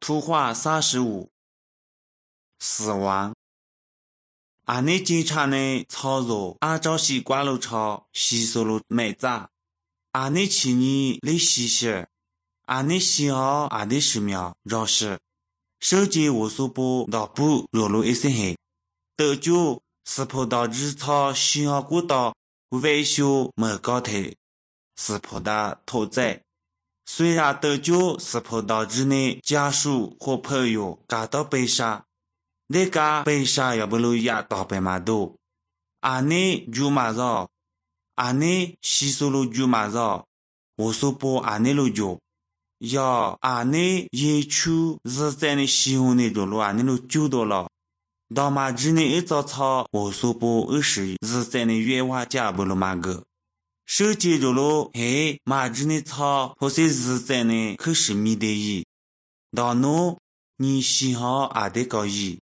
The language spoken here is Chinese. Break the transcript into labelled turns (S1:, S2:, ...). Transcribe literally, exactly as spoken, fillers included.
S1: 图画三十五，死亡。阿内警察呢操作按照习惯路朝吸收了美炸，阿内起你来吸血，阿内信号阿内十秒绕事，手机无数部脑部落入一些黑，得救是碰到日草信号过道维修没高铁，是碰到土仔。虽然得救是碰到日内家属或朋友感到悲伤，那个悲伤也不能压到白马多。阿内就马上，阿内吸收了就马上，我说不阿内了就，要阿内也出是在你喜欢那种路阿内了就到了。到马日内一早操，我说不二十是在你愿望家不了马个。手机着了，嘿，马日内操，或是是在你可是米的意，到侬你喜好阿的高意。